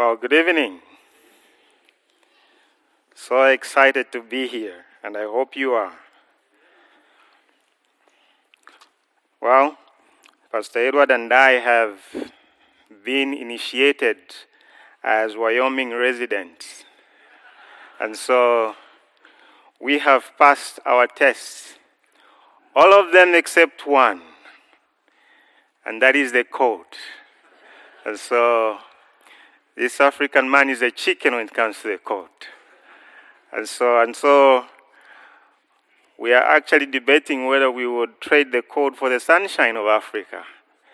Well, good evening. So excited to be here, and I hope you are. Well, Pastor Edward and I have been initiated as Wyoming residents, and so we have passed our tests, all of them except one, and that is the code. And so this African man is a chicken when it comes to the code. And so we are actually debating whether we would trade the code for the sunshine of Africa.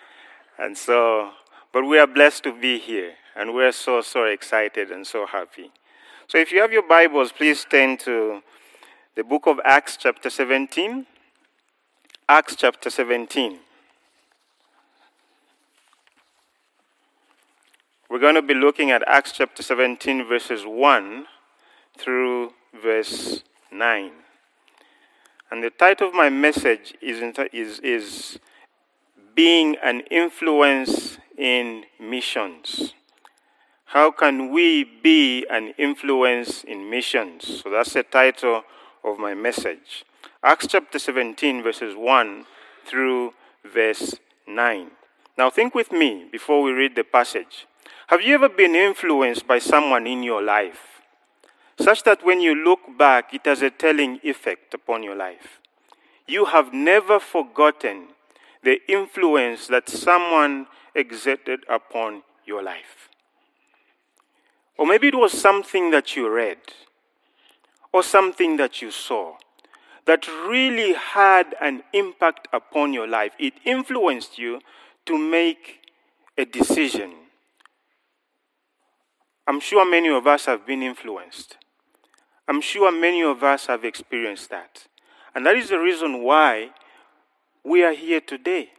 But we are blessed to be here, and we're so excited and so happy. So if you have your Bibles, please turn to the book of Acts chapter 17. Acts chapter 17. We're going to be looking at Acts chapter 17, verses 1 through verse 9. And the title of my message is Being an Influence in Missions. How can we be an influence in missions? So that's the title of my message. Acts chapter 17, verses 1 through verse 9. Now think with me before we read the passage. Have you ever been influenced by someone in your life, such that when you look back, it has a telling effect upon your life? You have never forgotten the influence that someone exerted upon your life. Or maybe it was something that you read, or something that you saw, that really had an impact upon your life. It influenced you to make a decision. I'm sure many of us have been influenced. I'm sure many of us have experienced that. And that is the reason why we are here today.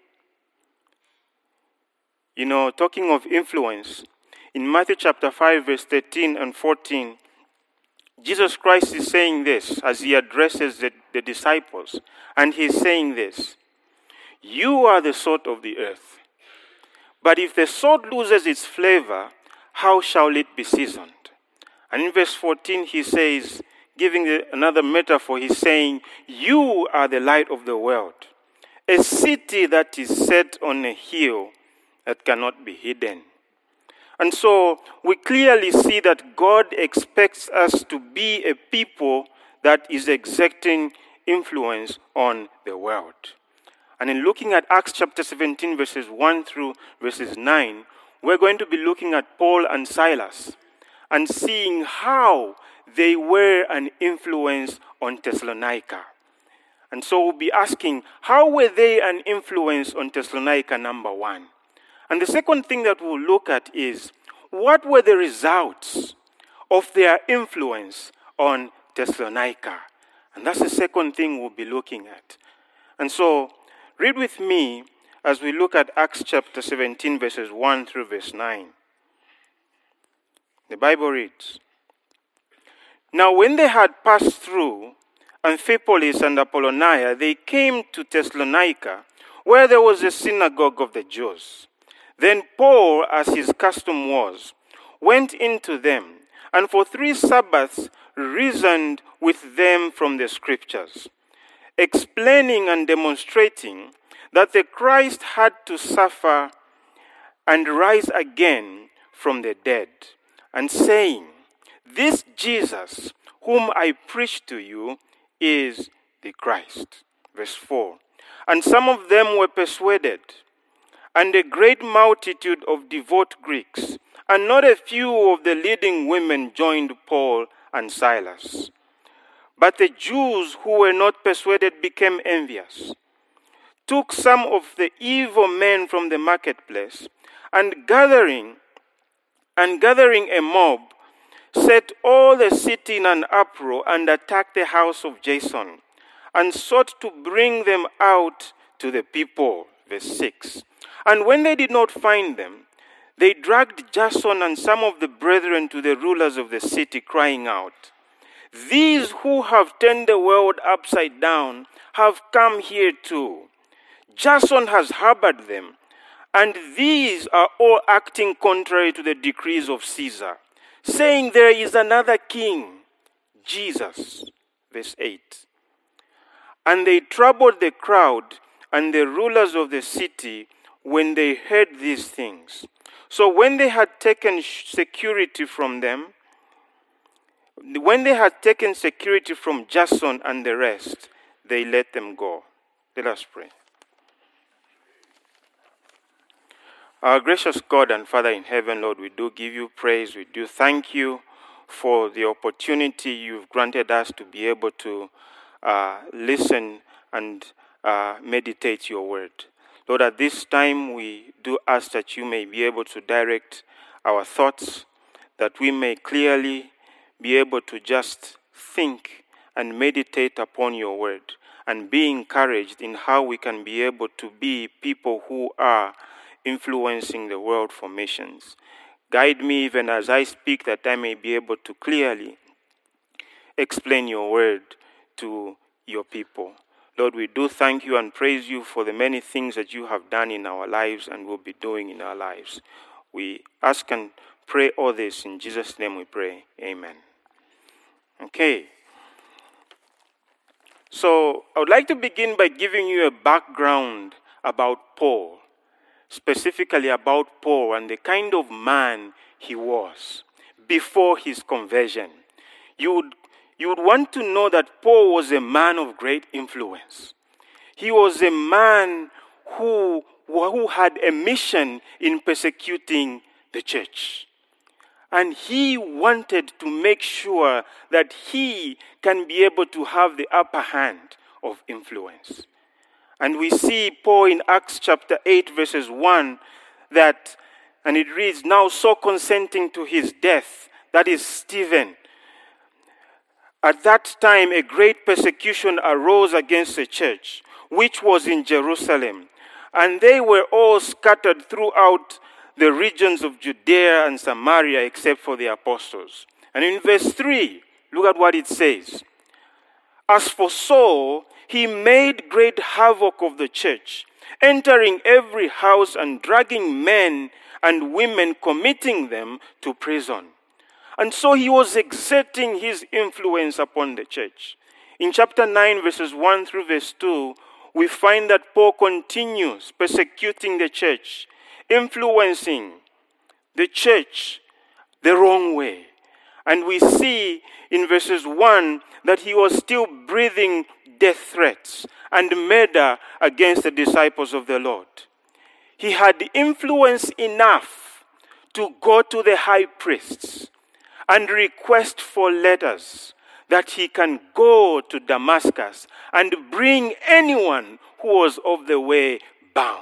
You know, talking of influence, in Matthew chapter 5, verse 13 and 14, Jesus Christ is saying this as he addresses the disciples. And he's saying this: "You are the salt of the earth. But if the salt loses its flavor, how shall it be seasoned?" And in verse 14, he says, giving another metaphor, he's saying, "You are the light of the world, a city that is set on a hill that cannot be hidden." And so we clearly see that God expects us to be a people that is exerting influence on the world. And in looking at Acts chapter 17, verses 1 through verses 9, we're going to be looking at Paul and Silas and seeing how they were an influence on Thessalonica. And so we'll be asking, how were they an influence on Thessalonica, number one? And the second thing that we'll look at is, what were the results of their influence on Thessalonica? And that's the second thing we'll be looking at. And so, read with me as we look at Acts chapter 17, verses 1 through verse 9. The Bible reads, "Now when they had passed through Amphipolis and Apollonia, they came to Thessalonica, where there was a synagogue of the Jews. Then Paul, as his custom was, went into them, and for 3 Sabbaths reasoned with them from the Scriptures, explaining and demonstrating that the Christ had to suffer and rise again from the dead, and saying, 'This Jesus, whom I preach to you, is the Christ.'" Verse 4, "And some of them were persuaded, and a great multitude of devout Greeks, and not a few of the leading women joined Paul and Silas. But the Jews who were not persuaded became envious, took some of the evil men from the marketplace, and gathering a mob, set all the city in an uproar and attacked the house of Jason, and sought to bring them out to the people." Verse 6, "And when they did not find them, they dragged Jason and some of the brethren to the rulers of the city, crying out, 'These who have turned the world upside down have come here too. Jason has harbored them, And these are all acting contrary to the decrees of Caesar, saying there is another king, Jesus. Verse 8. And they troubled the crowd and the rulers of the city when they heard these things. So when they had taken security from them, when they had taken security from Jason and the rest, they let them go. Let us pray. Our gracious God and Father in heaven, Lord, we do give you praise. We do thank you for the opportunity you've granted us to be able to listen and meditate your word. Lord, at this time we do ask that you may be able to direct our thoughts, that we may clearly be able to just think and meditate upon your word and be encouraged in how we can be able to be people who are influencing the world for missions. Guide me even as I speak, that I may be able to clearly explain your word to your people. Lord, we do thank you and praise you for the many things that you have done in our lives and will be doing in our lives. We ask and pray all this in Jesus' name we pray. Amen. Okay. So I would like to begin by giving you a background about Paul, specifically about Paul and the kind of man he was before his conversion. You would want to know that Paul was a man of great influence. He was a man who had a mission in persecuting the church. And he wanted to make sure that he can be able to have the upper hand of influence. And we see Paul in Acts chapter 8 verses 1 that, and it reads, now so consenting to his death, that is Stephen. At that time a great persecution arose against the church, which was in Jerusalem. And they were all scattered throughout the regions of Judea and Samaria except for the apostles. And in verse 3, look at what it says. As for Saul, he made great havoc of the church, entering every house and dragging men and women, committing them to prison. And so he was exerting his influence upon the church. In chapter 9, verses 1 through verse 2, we find that Paul continues persecuting the church, influencing the church the wrong way. And we see in verses 1 that he was still breathing death threats and murder against the disciples of the Lord. He had influence enough to go to the high priests and request for letters that he can go to Damascus and bring anyone who was of the way bound.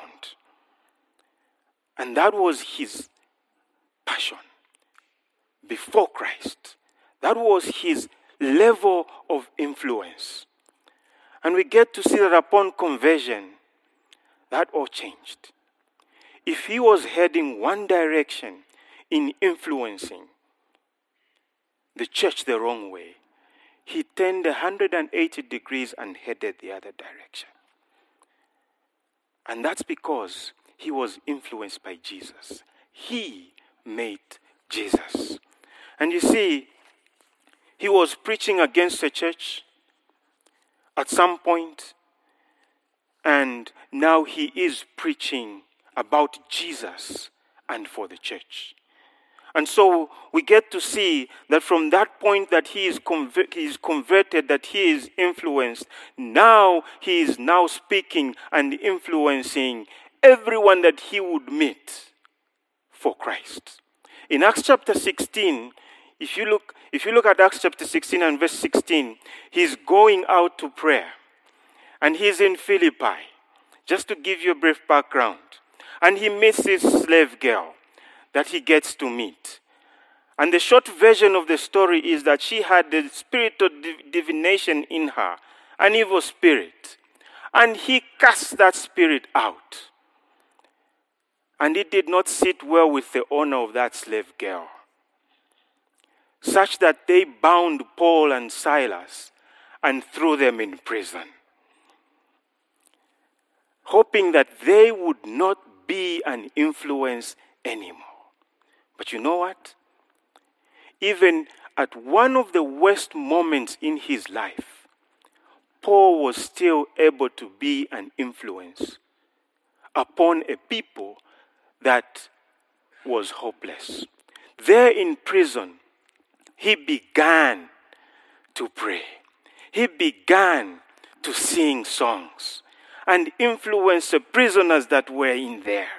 And that was his passion before Christ. That was his level of influence. And we get to see that upon conversion, that all changed. If he was heading one direction in influencing the church the wrong way, he turned 180 degrees and headed the other direction. And that's because he was influenced by Jesus. He made Jesus. And you see, he was preaching against the church at some point, and now he is preaching about Jesus and for the church. And so we get to see that from that point that he is converted, that he is influenced, now he is now speaking and influencing everyone that he would meet for Christ. In Acts chapter 16, if you look at Acts chapter 16 and verse 16, he's going out to prayer. And he's in Philippi. Just to give you a brief background. And he meets this slave girl that he gets to meet. And the short version of the story is that she had the spirit of divination in her, an evil spirit. And he cast that spirit out. And it did not sit well with the owner of that slave girl, such that they bound Paul and Silas and threw them in prison, hoping that they would not be an influence anymore. But you know what? Even at one of the worst moments in his life, Paul was still able to be an influence upon a people that was hopeless. There in prison, he began to pray. He began to sing songs and influence the prisoners that were in there.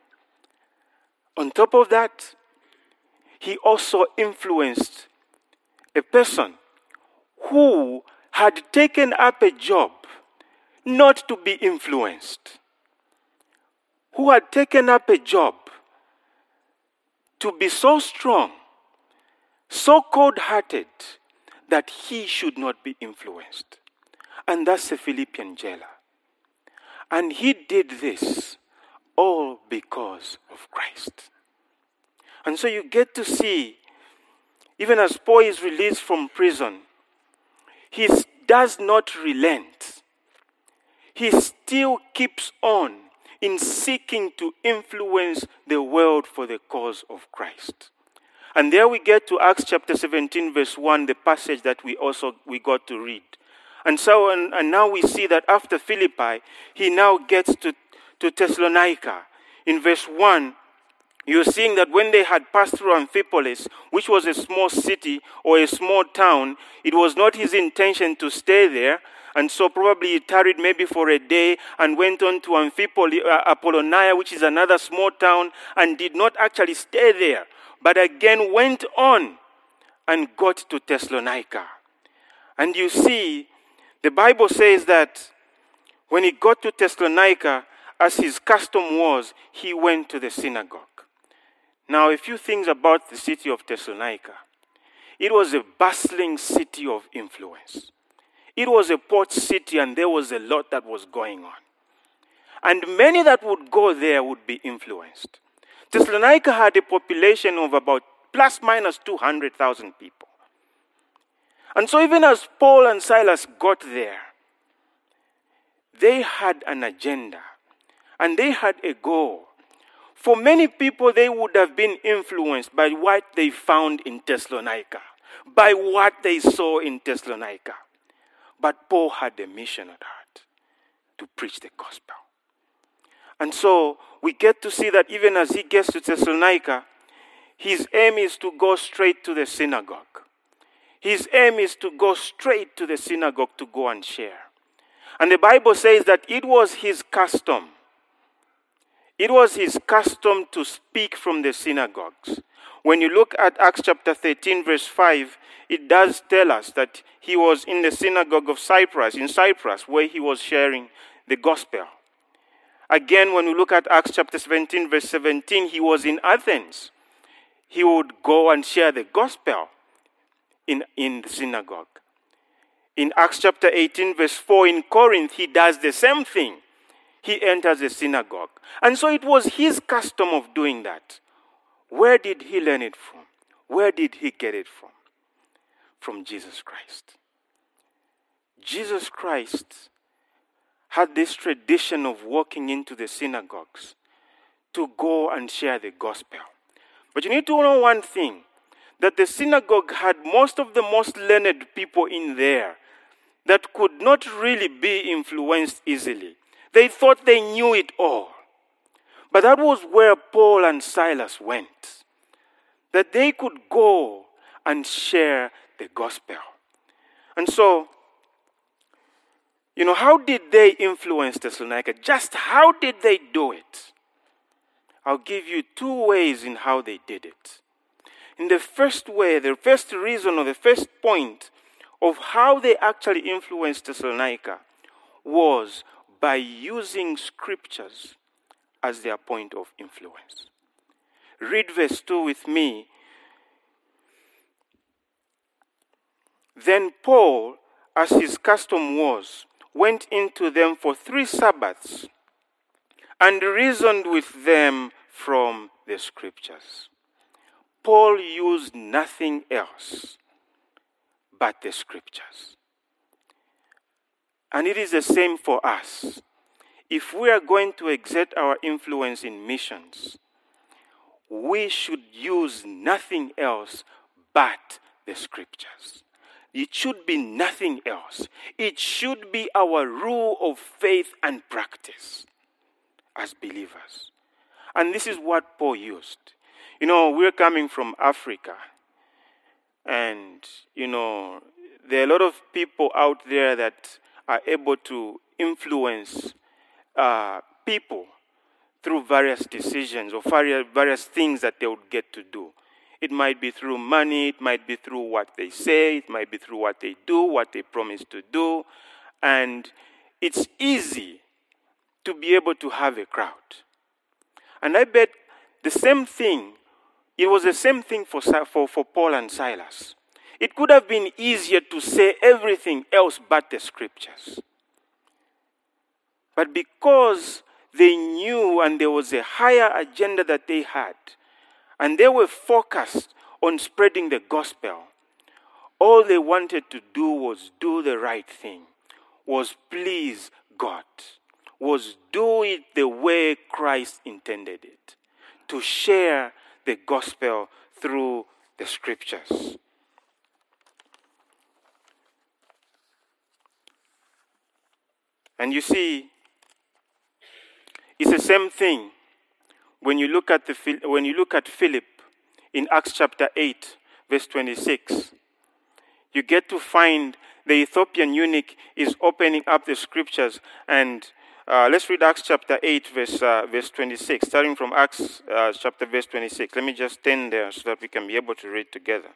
On top of that, he also influenced a person who had taken up a job not to be influenced, who had taken up a job to be so strong, so cold-hearted, that he should not be influenced. And that's the Philippian jailer. And he did this all because of Christ. And so you get to see, even as Paul is released from prison, he does not relent. He still keeps on in seeking to influence the world for the cause of Christ. And there we get to Acts chapter 17, verse 1, the passage that we got to read. And so, and now we see that after Philippi, he now gets to Thessalonica. In verse 1, you're seeing that when they had passed through Amphipolis, which was a small city or a small town, it was not his intention to stay there. And so probably he tarried maybe for a day and went on to Apollonia, which is another small town, and did not actually stay there, but again went on and got to Thessalonica. And you see, the Bible says that when he got to Thessalonica, as his custom was, he went to the synagogue. Now, a few things about the city of Thessalonica. It was a bustling city of influence. It was a port city, and there was a lot that was going on. And many that would go there would be influenced. Thessalonica had a population of about plus minus 200,000 people. And so even as Paul and Silas got there, they had an agenda and they had a goal. For many people, they would have been influenced by what they found in Thessalonica, by what they saw in Thessalonica. But Paul had a mission at heart, to preach the gospel. And so we get to see that even as he gets to Thessalonica, his aim is to go straight to the synagogue. His aim is to go straight to the synagogue to go and share. And the Bible says that it was his custom. It was his custom to speak from the synagogues. When you look at Acts chapter 13, verse 5, it does tell us that he was in the synagogue of Cyprus, in Cyprus, where he was sharing the gospel. Again, when we look at Acts chapter 17, verse 17, he was in Athens. He would go and share the gospel in the synagogue. In Acts chapter 18, verse 4, in Corinth, he does the same thing. He enters the synagogue. And so it was his custom of doing that. Where did he learn it from? Where did he get it from? From Jesus Christ. Jesus Christ had this tradition of walking into the synagogues to go and share the gospel. But you need to know one thing, that the synagogue had most of the most learned people in there that could not really be influenced easily. They thought they knew it all. But that was where Paul and Silas went, that they could go and share the gospel. And so, how did they influence Thessalonica? Just how did they do it? I'll give you two ways in how they did it. In the first way, the first reason or the first point of how they actually influenced Thessalonica was by using scriptures as their point of influence. Read verse 2 with me. Then Paul, as his custom was, went into them for 3 Sabbaths and reasoned with them from the scriptures. Paul used nothing else but the scriptures. And it is the same for us. if we are going to exert our influence in missions, we should use nothing else but the scriptures. It should be nothing else. It should be our rule of faith and practice as believers. And this is what Paul used. We're coming from Africa. And, there are a lot of people out there that are able to influence people through various decisions or various things that they would get to do. It might be through money, it might be through what they say, it might be through what they do, what they promise to do. And it's easy to be able to have a crowd. And I bet the same thing, it was the same thing for Paul and Silas. It could have been easier to say everything else but the scriptures. But because they knew and there was a higher agenda that they had, and they were focused on spreading the gospel, all they wanted to do was do the right thing, was please God, was do it the way Christ intended it, to share the gospel through the scriptures. And you see, it's the same thing when you look at Philip in Acts chapter 8, verse 26. You get to find the Ethiopian eunuch is opening up the scriptures, and let's read Acts chapter 8, verse 26, starting from Acts chapter verse 26. Let me just stand there so that we can be able to read together.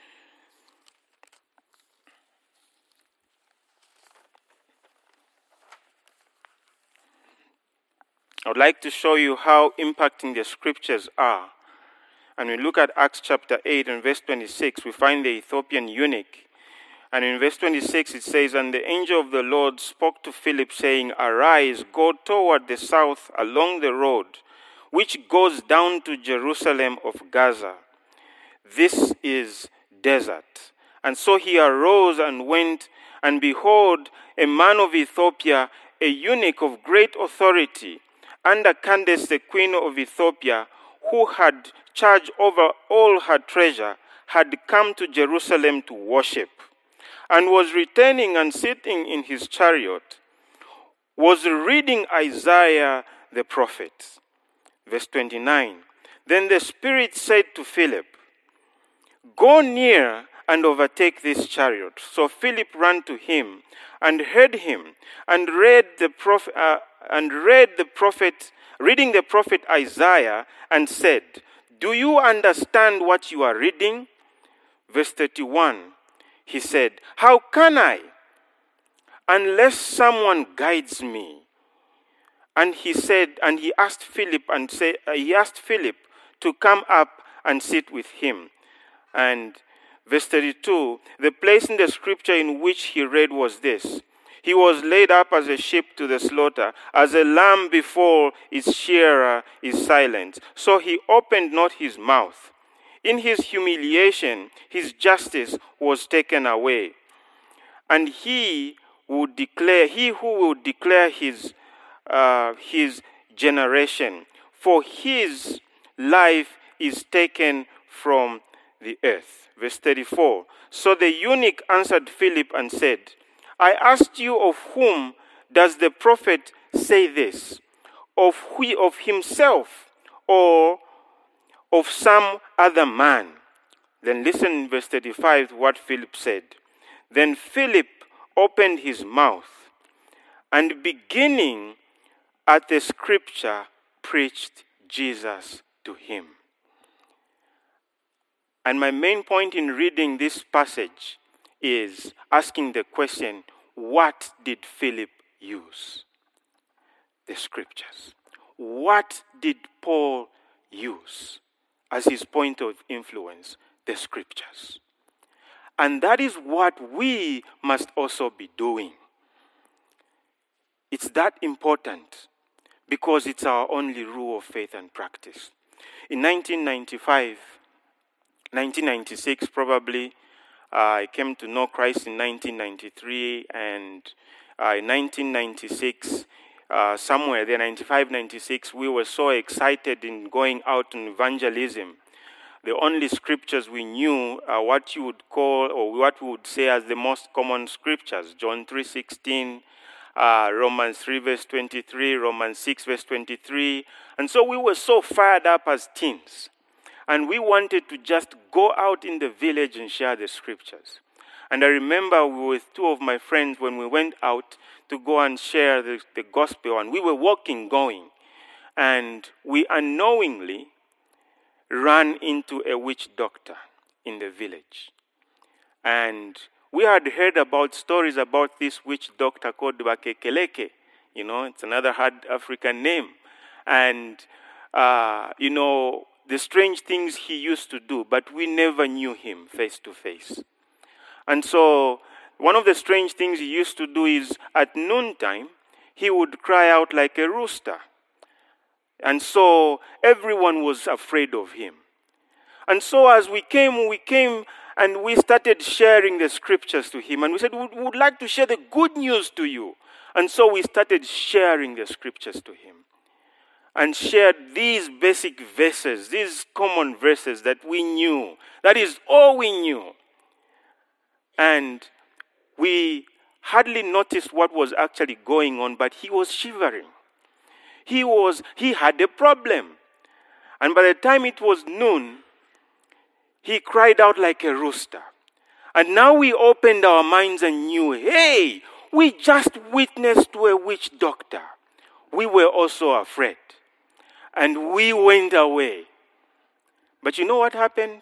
I would like to show you how impacting the scriptures are. And we look at Acts chapter 8 and verse 26, we find the Ethiopian eunuch. And in verse 26 it says, "And the angel of the Lord spoke to Philip, saying, Arise, go toward the south along the road, which goes down to Jerusalem of Gaza. This is desert. And so he arose and went, and behold, a man of Ethiopia, a eunuch of great authority, under Candace, the queen of Ethiopia, who had charge over all her treasure, had come to Jerusalem to worship, and was returning and sitting in his chariot, was reading Isaiah the prophet." Verse 29, "Then the Spirit said to Philip, Go near and overtake this chariot. So Philip ran to him and heard him, and reading the prophet Isaiah, and said, Do you understand what you are reading? Verse 31, he said, How can I, unless someone guides me? And he asked Philip to come up and sit with him. And verse 32, the place in the scripture in which he read was this: He was laid up as a sheep to the slaughter, as a lamb before its shearer is silent. So he opened not his mouth. In his humiliation, his justice was taken away. And he who would declare his generation, for his life is taken from the earth. Verse 34, so the eunuch answered Philip and said, I asked you, of whom does the prophet say this? Of himself or of some other man? Then listen in verse 35 to what Philip said. Then Philip opened his mouth and, beginning at the scripture, preached Jesus to him. And my main point in reading this passage is asking the question, what did Philip use? The scriptures. What did Paul use as his point of influence? The scriptures. And that is what we must also be doing. It's that important because it's our only rule of faith and practice. In 1996 probably, I came to know Christ in 1993, and in 1996, somewhere there, 95, 96, we were so excited in going out on evangelism. The only scriptures we knew are what you would call, or what we would say as the most common scriptures. John 3:16, Romans 3 verse 23, Romans 6 verse 23. And so we were so fired up as teens. And we wanted to just go out in the village and share the scriptures. And I remember we were with two of my friends when we went out to go and share the gospel. And we were going. And we unknowingly ran into a witch doctor in the village. And we had heard about stories about this witch doctor called Bakekeleke. You know, it's another hard African name. And, you know, the strange things he used to do, but we never knew him face to face. And so one of the strange things he used to do is at noontime, he would cry out like a rooster. And so everyone was afraid of him. And so as we came and we started sharing the scriptures to him. And we said, we would like to share the good news to you. And so we started sharing the scriptures to him. And shared these basic verses, these common verses that we knew. That is all we knew. And we hardly noticed what was actually going on, but he was shivering. He had a problem. And by the time it was noon, he cried out like a rooster. And now we opened our minds and knew, hey, we just witnessed to a witch doctor. We were also afraid. And we went away. But you know what happened?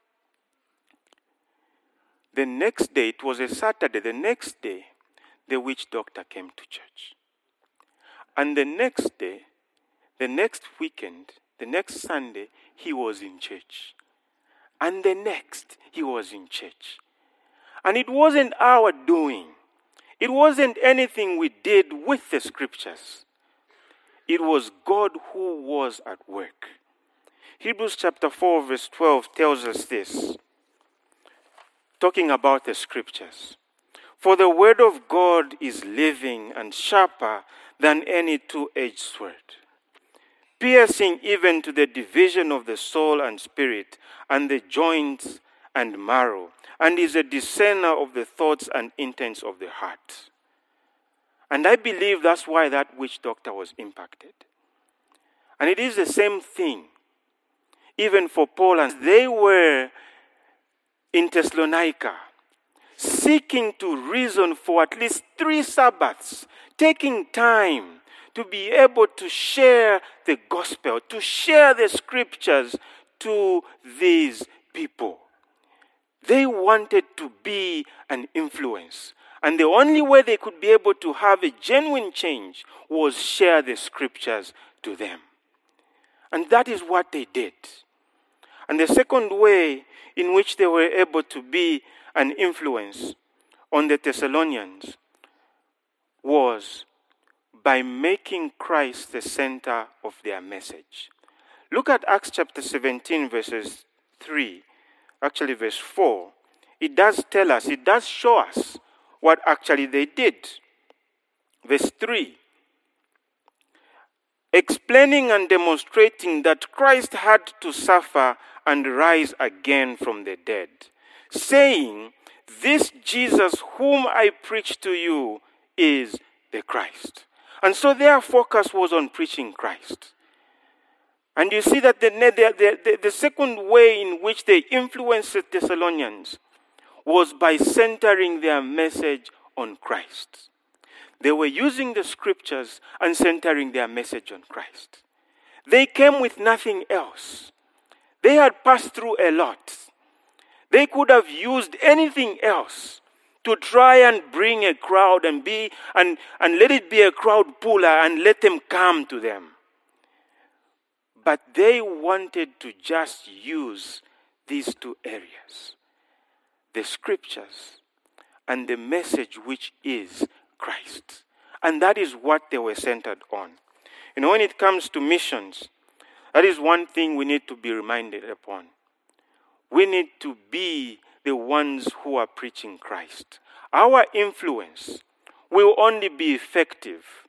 The next day, it was a Saturday, the next day, the witch doctor came to church. And the next day, the next weekend, the next Sunday, he was in church. And the next, he was in church. And it wasn't our doing. It wasn't anything we did with the scriptures. It was God who was at work. Hebrews chapter 4 verse 12 tells us this, talking about the scriptures. For the word of God is living and sharper than any two-edged sword, piercing even to the division of the soul and spirit and the joints and marrow, and is a discerner of the thoughts and intents of the heart. And I believe that's why that witch doctor was impacted. And it is the same thing, even for Paul. And they were in Thessalonica, seeking to reason for at least 3 Sabbaths, taking time to be able to share the gospel, to share the scriptures to these people. They wanted to be an influence. And the only way they could be able to have a genuine change was share the scriptures to them. And that is what they did. And the second way in which they were able to be an influence on the Thessalonians was by making Christ the center of their message. Look at Acts chapter 17 verses 3, actually verse 4. It does tell us, it does show us what actually they did. Verse 3. Explaining and demonstrating that Christ had to suffer and rise again from the dead, saying, this Jesus whom I preach to you is the Christ. And so their focus was on preaching Christ. And you see that the second way in which they influenced the Thessalonians was by centering their message on Christ. They were using the scriptures and centering their message on Christ. They came with nothing else. They had passed through a lot. They could have used anything else to try and bring a crowd and let it be a crowd puller and let them come to them. But they wanted to just use these 2 areas. The scriptures and the message which is Christ. And that is what they were centered on. You know, when it comes to missions, that is one thing we need to be reminded upon. We need to be the ones who are preaching Christ. Our influence will only be effective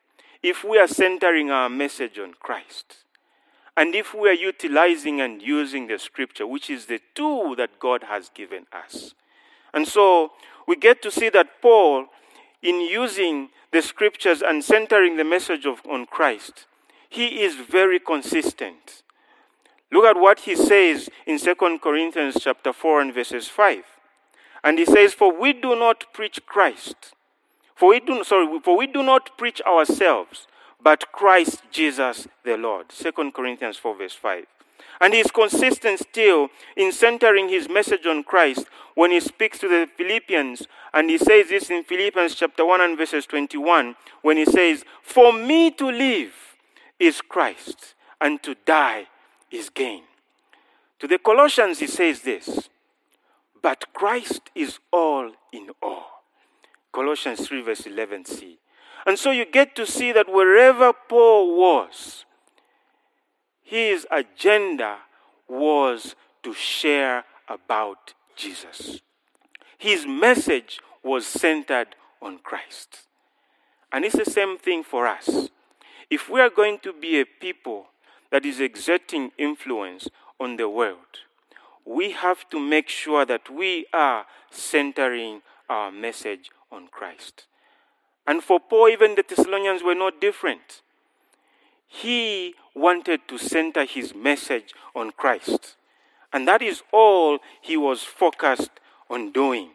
if we are centering our message on Christ, and if we are utilizing and using the scripture, which is the tool that God has given us. And so we get to see that Paul, in using the scriptures and centering the message on Christ, he is very consistent. Look at what he says in 2 Corinthians chapter 4 and verses 5. And he says, For we do not preach Christ. For we do not preach ourselves, but Christ Jesus the Lord. 2 Corinthians 4 verse 5. And he is consistent still in centering his message on Christ when he speaks to the Philippians. And he says this in Philippians chapter 1 and verses 21, when he says, For me to live is Christ, and to die is gain. To the Colossians he says this, But Christ is all in all. Colossians 3 verse 11c. And so you get to see that wherever Paul was, his agenda was to share about Jesus. His message was centered on Christ. And it's the same thing for us. If we are going to be a people that is exerting influence on the world, we have to make sure that we are centering our message on Christ. And for Paul, even the Thessalonians were not different. He wanted to center his message on Christ. And that is all he was focused on doing.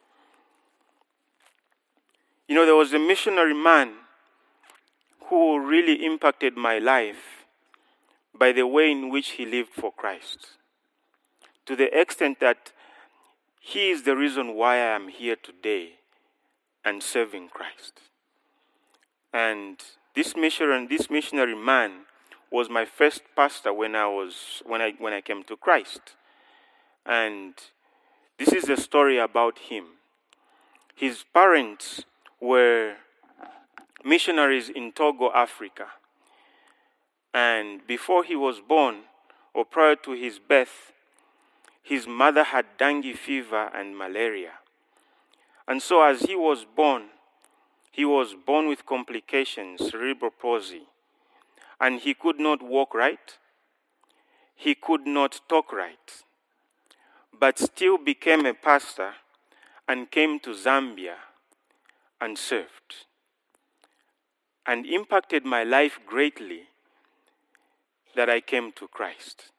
You know, there was a missionary man who really impacted my life by the way in which he lived for Christ. To the extent that he is the reason why I am here today and serving Christ. And this missionary man was my first pastor when I came to Christ. And this is a story about him. His parents were missionaries in Togo, Africa. And before he was born, or prior to his birth, his mother had dengue fever and malaria. And so as he was born with complications, cerebral palsy. And he could not walk right. He could not talk right. But still became a pastor and came to Zambia and served. And impacted my life greatly that I came to Christ.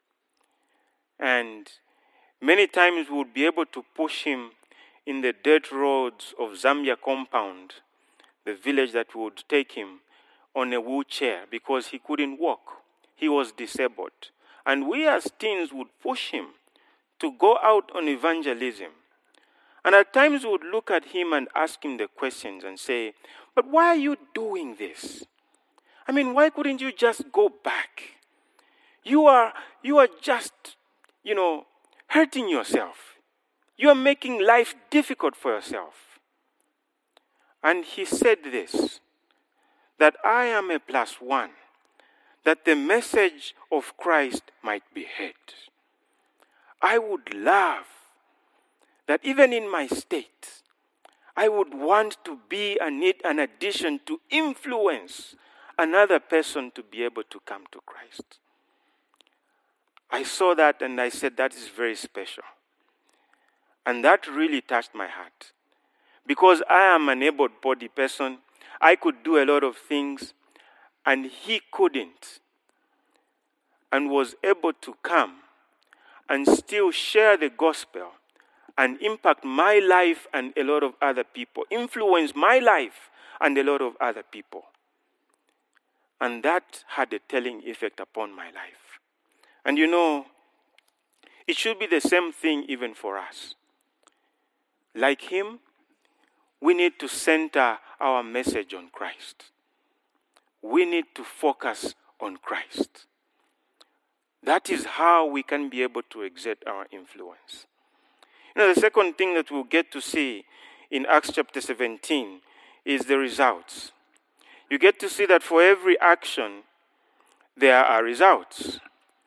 And many times we would be able to push him in the dirt roads of Zambia compound, the village that would take him, on a wheelchair because he couldn't walk. He was disabled. And we as teens would push him to go out on evangelism. And at times we would look at him and ask him the questions and say, but why are you doing this? I mean, why couldn't you just go back? You are just, hurting yourself. You are making life difficult for yourself. And he said this, that I am a +1, that the message of Christ might be heard. I would love that even in my state, I would want to be an addition to influence another person to be able to come to Christ. I saw that and I said, that is very special. And that really touched my heart. Because I am an able-bodied person, I could do a lot of things, and he couldn't. And was able to come and still share the gospel and impact my life and a lot of other people, influence my life and a lot of other people. And that had a telling effect upon my life. And it should be the same thing even for us. Like him, we need to center our message on Christ. We need to focus on Christ. That is how we can be able to exert our influence. The second thing that we'll get to see in Acts chapter 17 is the results. You get to see that for every action, there are results.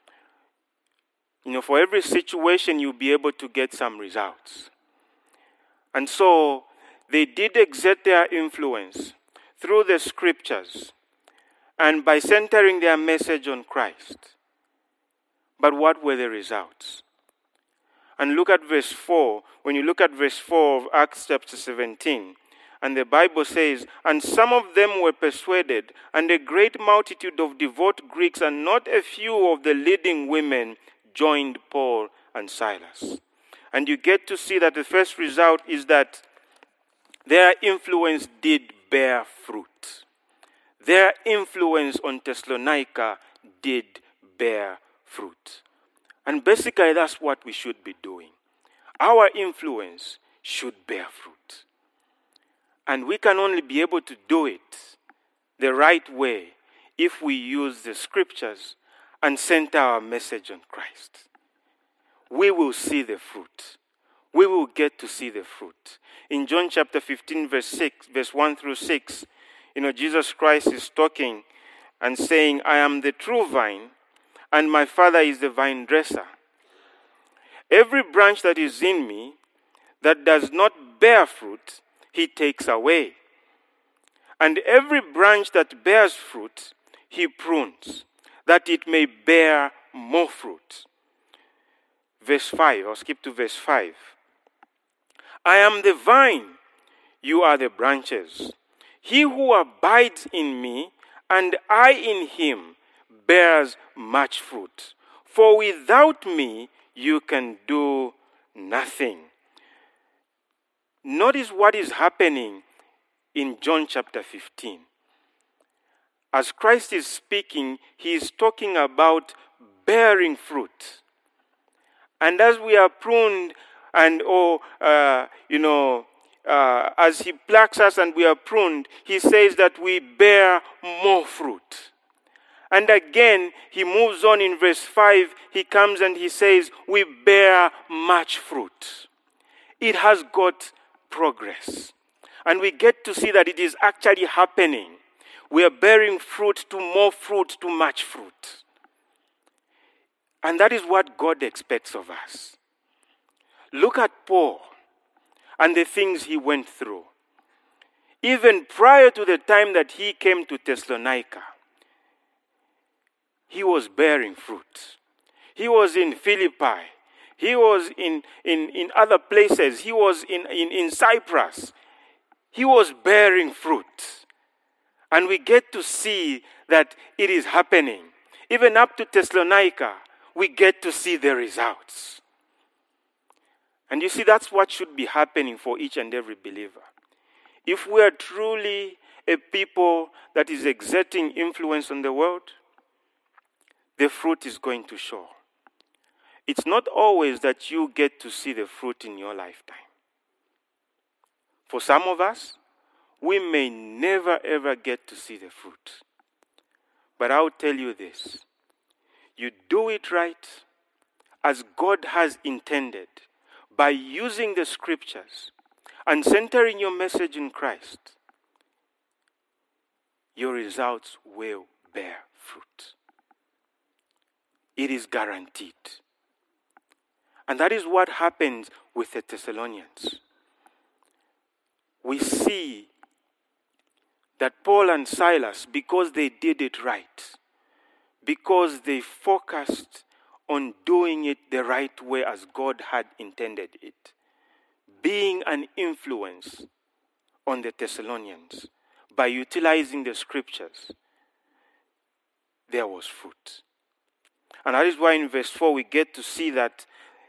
For every situation, you'll be able to get some results. And so, they did exert their influence through the scriptures and by centering their message on Christ. But what were the results? And look at verse 4. When you look at verse 4 of Acts chapter 17, and the Bible says, "And some of them were persuaded, and a great multitude of devout Greeks and not a few of the leading women joined Paul and Silas." And you get to see that the first result is that their influence did bear fruit. Their influence on Thessalonica did bear fruit. And basically that's what we should be doing. Our influence should bear fruit. And we can only be able to do it the right way if we use the scriptures and center our message on Christ. We will see the fruit. We will get to see the fruit. In John chapter 15, verse 1 through 6, Jesus Christ is talking and saying, "I am the true vine, and my Father is the vine dresser. Every branch that is in me that does not bear fruit, he takes away. And every branch that bears fruit, he prunes, that it may bear more fruit." Verse 5, I'll skip to verse 5. "I am the vine, you are the branches. He who abides in me, and I in him, bears much fruit. For without me, you can do nothing." Notice what is happening in John chapter 15. As Christ is speaking, he is talking about bearing fruit. And as we are pruned and, as he plucks us and we are pruned, he says that we bear more fruit. And again, he moves on in verse 5, he comes and he says, we bear much fruit. It has got progress. And we get to see that it is actually happening. We are bearing fruit to more fruit to much fruit. And that is what God expects of us. Look at Paul and the things he went through. Even prior to the time that he came to Thessalonica, he was bearing fruit. He was in Philippi. He was in other places. He was in Cyprus. He was bearing fruit. And we get to see that it is happening. Even up to Thessalonica, we get to see the results. And you see, that's what should be happening for each and every believer. If we are truly a people that is exerting influence on the world, the fruit is going to show. It's not always that you get to see the fruit in your lifetime. For some of us, we may never ever get to see the fruit. But I'll tell you this. You do it right as God has intended by using the scriptures and centering your message in Christ, your results will bear fruit. It is guaranteed. And that is what happens with the Thessalonians. We see that Paul and Silas, because they did it right, because they focused on doing it the right way as God had intended it, being an influence on the Thessalonians by utilizing the scriptures, there was fruit. And that is why in verse 4 we get to see that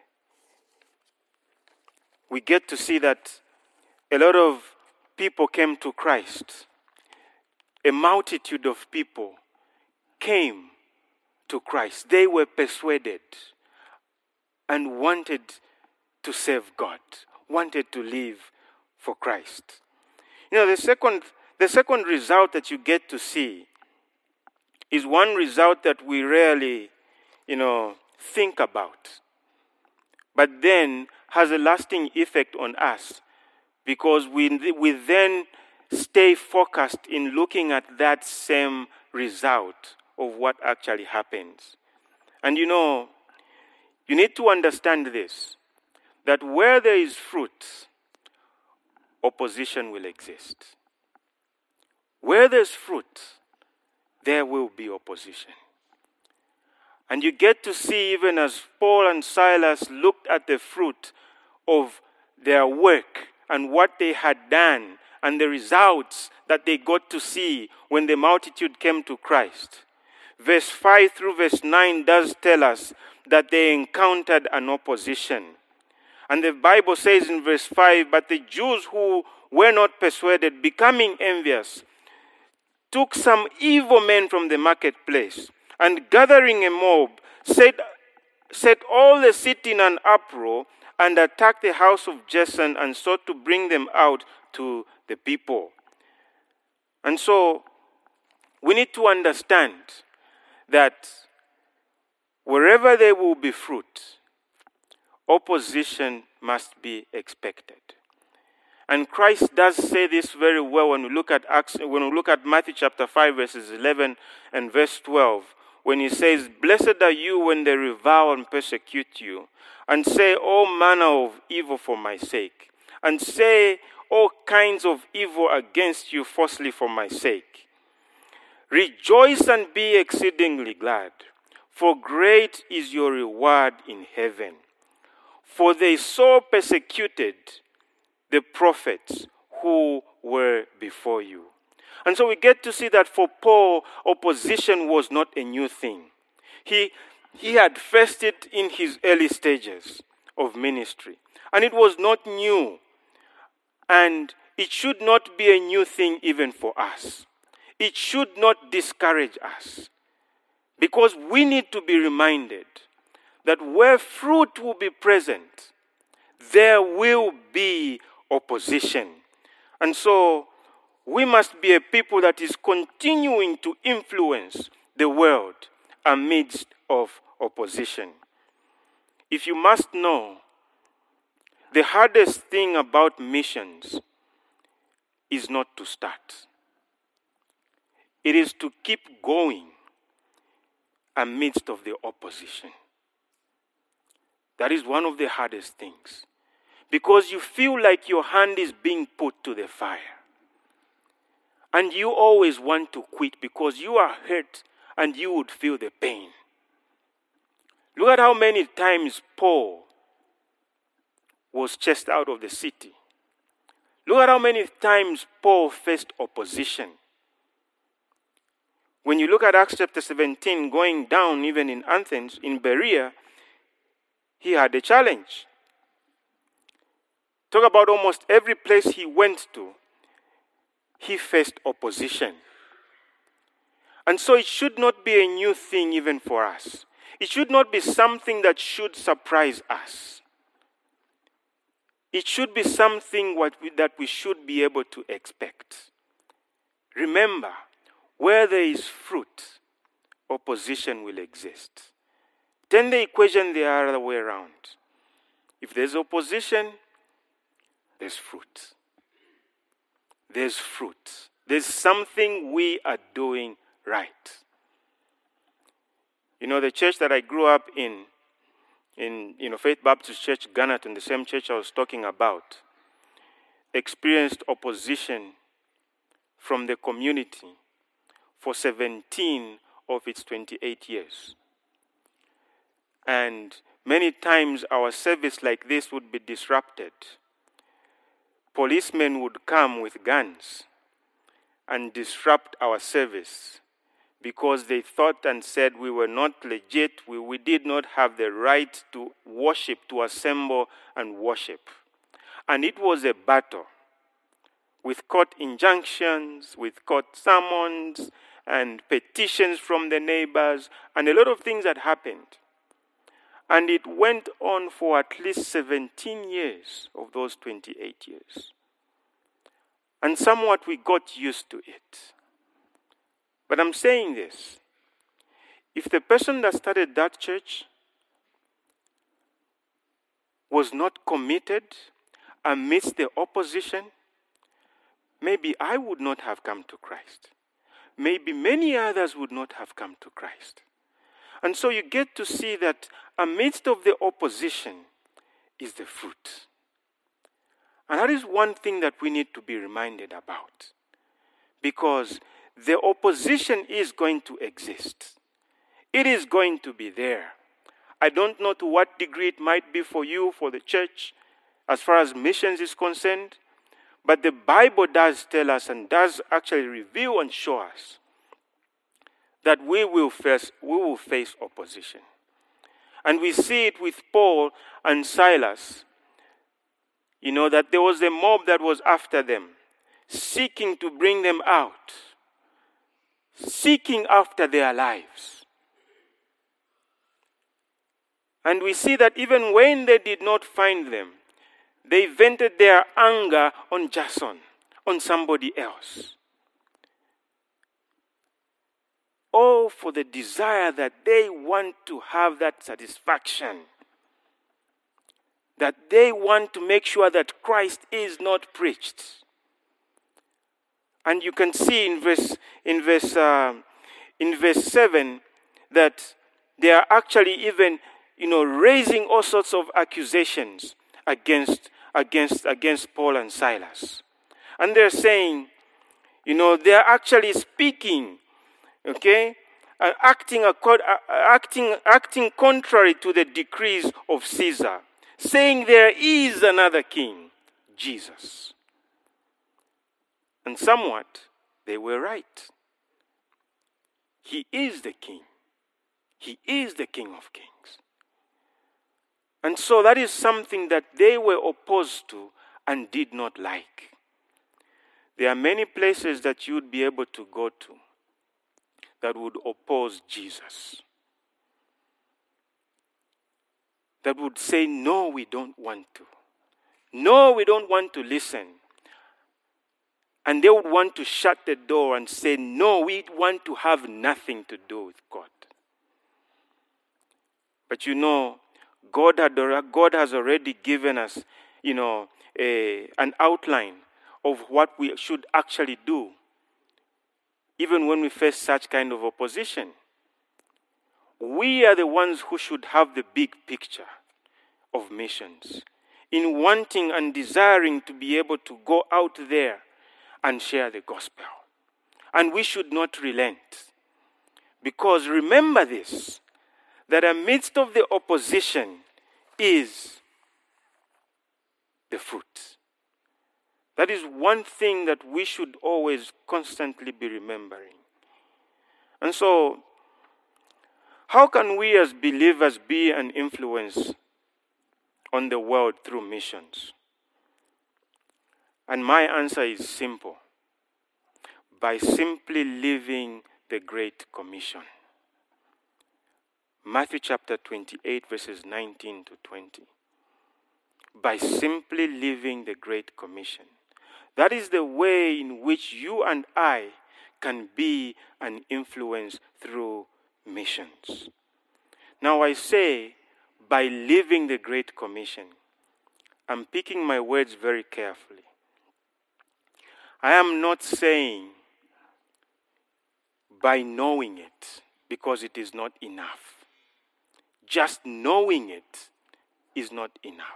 a lot of people came to Christ. A multitude of people came to Christ. They were persuaded and wanted to serve God, wanted to live for Christ. The second result that you get to see is one result that we rarely, think about, but then has a lasting effect on us because we then stay focused in looking at that same result of what actually happens. And you need to understand this, that where there is fruit, opposition will exist. where there's fruit, there will be opposition. And you get to see, even as Paul and Silas looked at the fruit of their work and what they had done and the results that they got to see when the multitude came to Christ. Verse 5 through verse 9 does tell us that they encountered an opposition. And the Bible says in verse 5, but the Jews who were not persuaded, becoming envious, took some evil men from the marketplace, and gathering a mob, set all the city in an uproar, and attacked the house of Jason and sought to bring them out to the people. And so we need to understand that wherever there will be fruit, opposition must be expected. And Christ does say this very well when we look at Matthew chapter 5 verses 11 and verse 12, when he says, blessed are you when they revile and persecute you, and say all manner of evil for my sake, and say all kinds of evil against you falsely for my sake. Rejoice and be exceedingly glad, for great is your reward in heaven. For they so persecuted the prophets who were before you. And so we get to see that for Paul, opposition was not a new thing. He had faced it in his early stages of ministry. And it was not new. And it should not be a new thing even for us. It should not discourage us. Because we need to be reminded that where fruit will be present, there will be opposition. And so we must be a people that is continuing to influence the world amidst of opposition. If you must know, the hardest thing about missions is not to start. It is to keep going amidst of the opposition. That is one of the hardest things. Because you feel like your hand is being put to the fire. And you always want to quit because you are hurt and you would feel the pain. Look at how many times Paul was chased out of the city. Look at how many times Paul faced opposition. When you look at Acts chapter 17, going down even in Athens, in Berea, he had a challenge. Talk about almost every place he went to, he faced opposition. And so it should not be a new thing even for us. It should not be something that should surprise us. It should be something that we should be able to expect. Remember, where there is fruit, opposition will exist. Turn the equation the other way around. If there's opposition, there's fruit. There's fruit. There's something we are doing right. You know, the church that I grew up in Faith Baptist Church, Ghanaton, the same church I was talking about, experienced opposition from the community for 17 of its 28 years. And many times our service like this would be disrupted. Policemen would come with guns and disrupt our service because they thought and said we were not legit, we did not have the right to worship, to assemble and worship. And it was a battle with court injunctions, with court summons, and petitions from the neighbors, and a lot of things that happened. And it went on for at least 17 years of those 28 years. And somewhat we got used to it. But I'm saying this. If the person that started that church was not committed amidst the opposition, maybe I would not have come to Christ. Maybe many others would not have come to Christ. And so you get to see that amidst of the opposition is the fruit. And that is one thing that we need to be reminded about. because the opposition is going to exist. It is going to be there. I don't know to what degree it might be for you, for the church, as far as missions is concerned, but the Bible does tell us and does actually reveal and show us that we will face opposition. And we see it with Paul and Silas, that there was a mob that was after them, seeking to bring them out, seeking after their lives. And we see that even when they did not find them, they vented their anger on Jason, on somebody else. Oh, for the desire that they want to have that satisfaction. That they want to make sure that Christ is not preached. And you can see in verse 7 that they are actually even, raising all sorts of accusations against Paul and Silas. And they're saying, they're actually speaking, acting contrary to the decrees of Caesar, saying there is another king, Jesus. And somewhat, they were right. He is the king. He is the King of Kings. And so that is something that they were opposed to and did not like. There are many places that you would be able to go to that would oppose Jesus. That would say, no, we don't want to. No, we don't want to listen. And they would want to shut the door and say, no, we want to have nothing to do with God. But God has already given us, an outline of what we should actually do, even when we face such kind of opposition. We are the ones who should have the big picture of missions, in wanting and desiring to be able to go out there and share the gospel. And we should not relent. Because remember this, that amidst of the opposition is the fruit. That is one thing that we should always constantly be remembering. And so, how can we as believers be an influence on the world through missions? And my answer is simple. By simply living the Great Commission. Matthew chapter 28, verses 19 to 20. By simply living the Great Commission. That is the way in which you and I can be an influence through missions. Now I say, by living the Great Commission, I'm picking my words very carefully. I am not saying by knowing it, because it is not enough. Just knowing it is not enough.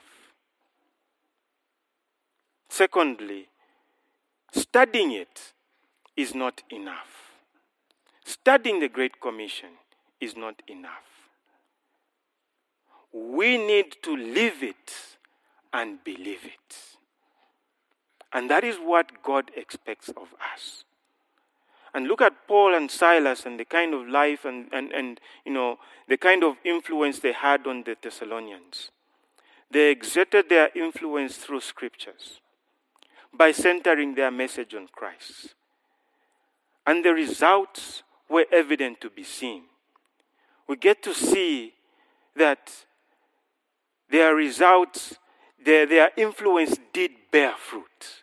Secondly, studying it is not enough. Studying the Great Commission is not enough. We need to live it and believe it. And that is what God expects of us. And look at Paul and Silas and the kind of life and the kind of influence they had on the Thessalonians. They exerted their influence through scriptures by centering their message on Christ. And the results were evident to be seen. We get to see that their results, their influence did bear fruit.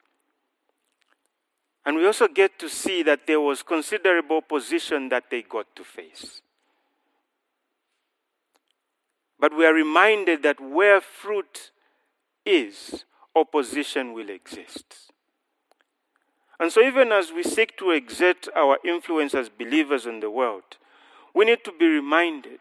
And we also get to see that there was considerable opposition that they got to face. But we are reminded that where fruit is, opposition will exist. And so even as we seek to exert our influence as believers in the world, we need to be reminded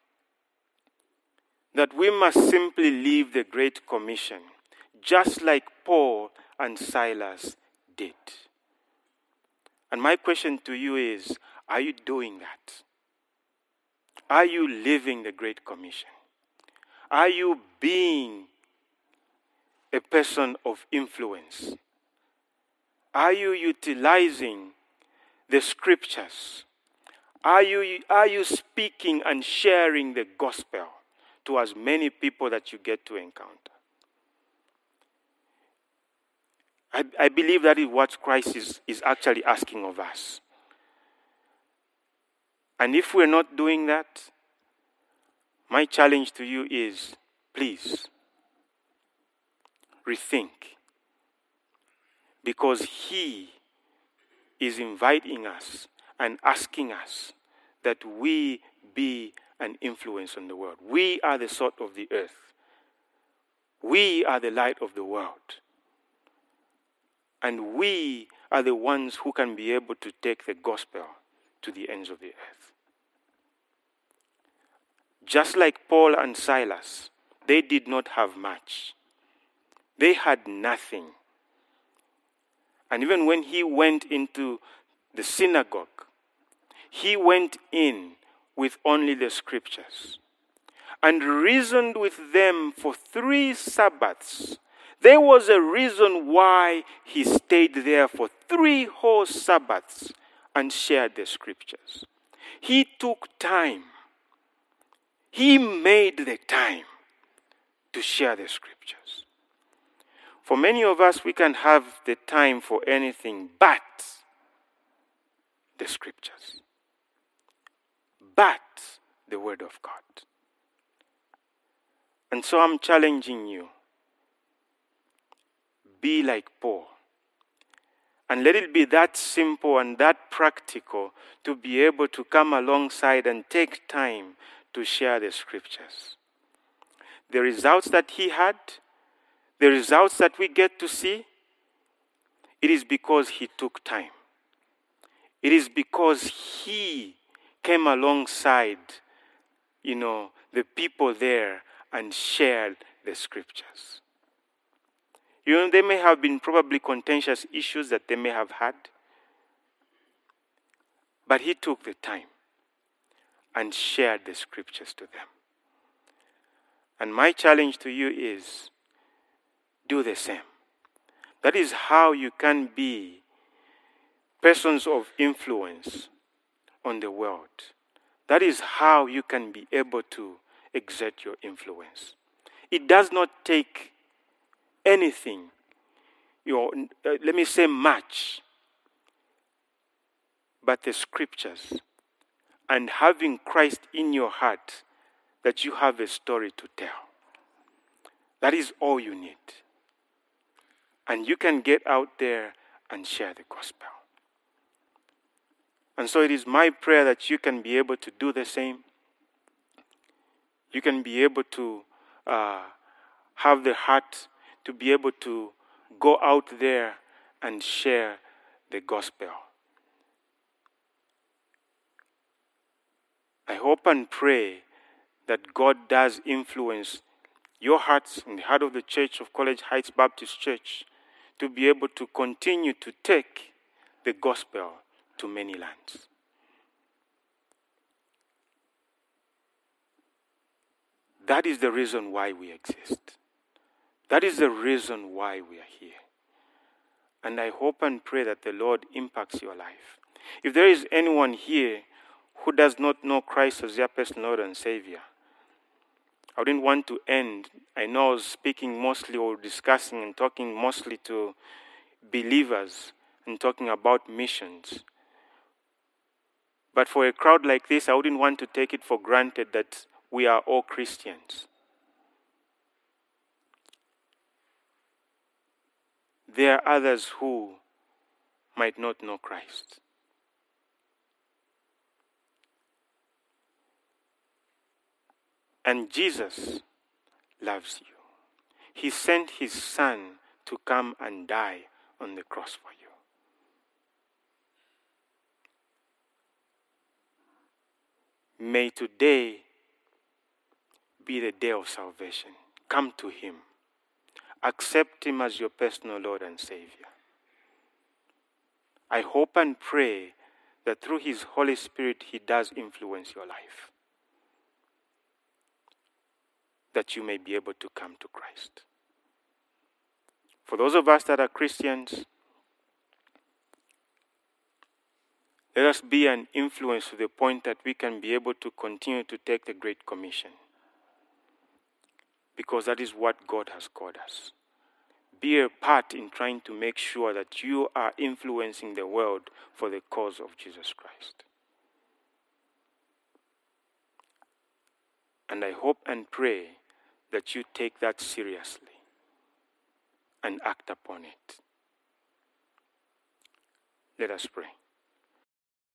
that we must simply live the Great Commission, just like Paul and Silas did. And my question to you is, are you doing that? Are you living the Great Commission? Are you being a person of influence? Are you utilizing the scriptures? Are you speaking and sharing the gospel to as many people that you get to encounter? I believe that is what Christ is actually asking of us. And if we're not doing that, my challenge to you is, please, rethink. Because He is inviting us and asking us that we be an influence on the world. We are the salt of the earth. We are the light of the world. And we are the ones who can be able to take the gospel to the ends of the earth. Just like Paul and Silas, they did not have much. They had nothing. And even when he went into the synagogue, he went in with only the scriptures and reasoned with them for 3 Sabbaths. There was a reason why he stayed there for 3 whole Sabbaths and shared the scriptures. He took time. He made the time to share the scriptures. For many of us, we can have the time for anything but the scriptures, but the Word of God. And so I'm challenging you. Be like Paul. And let it be that simple and that practical to be able to come alongside and take time to share the scriptures. The results that he had, the results that we get to see, it is because he took time. It is because he came alongside, the people there and shared the scriptures. There may have been probably contentious issues that they may have had, but he took the time and shared the scriptures to them. And my challenge to you is, do the same. That is how you can be persons of influence on the world. That is how you can be able to exert your influence. It does not take anything, let me say much, but the scriptures and having Christ in your heart that you have a story to tell. That is all you need. And you can get out there and share the gospel. And so it is my prayer that you can be able to do the same. You can be able to have the heart to be able to go out there and share the gospel. I hope and pray that God does influence your hearts and the heart of the Church of College Heights Baptist Church to be able to continue to take the gospel to many lands. That is the reason why we exist. That is the reason why we are here. And I hope and pray that the Lord impacts your life. If there is anyone here who does not know Christ as their personal Lord and Savior, I didn't want to end. I know I was speaking mostly or discussing and talking mostly to believers and talking about missions. But for a crowd like this, I wouldn't want to take it for granted that we are all Christians. There are others who might not know Christ. And Jesus loves you. He sent his Son to come and die on the cross for you. May today be the day of salvation. Come to him. Accept him as your personal Lord and Savior. I hope and pray that through His Holy Spirit, He does influence your life, that you may be able to come to Christ. For those of us that are Christians, let us be an influence to the point that we can be able to continue to take the Great Commission, because that is what God has called us. Be a part in trying to make sure that you are influencing the world for the cause of Jesus Christ. And I hope and pray that you take that seriously and act upon it. Let us pray.